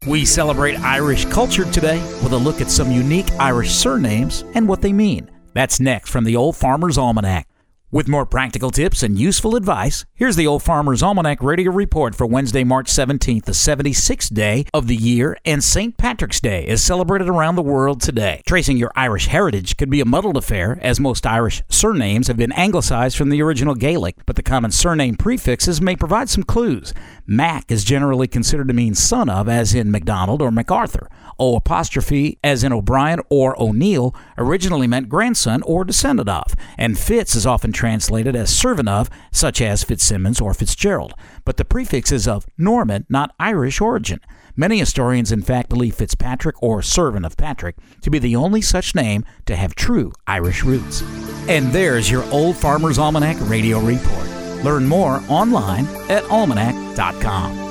We celebrate Irish culture today with a look at some unique Irish surnames and what they mean. That's next from the Old Farmer's Almanac. With more practical tips and useful advice, here's the Old Farmer's Almanac Radio Report for Wednesday, March 17th, the 76th day of the year, and St. Patrick's Day is celebrated around the world today. Tracing your Irish heritage could be a muddled affair, as most Irish surnames have been anglicized from the original Gaelic, but the common surname prefixes may provide some clues. Mac is generally considered to mean son of, as in MacDonald or MacArthur. O', as in O'Brien or O'Neill, originally meant grandson or descendant of, and Fitz is often translated as servant of, such as Fitzsimmons or Fitzgerald. But the prefix is of Norman, not Irish origin. Many historians, in fact, believe Fitzpatrick or servant of Patrick to be the only such name to have true Irish roots. And there's your Old Farmer's Almanac Radio Report. Learn more online at almanac.com.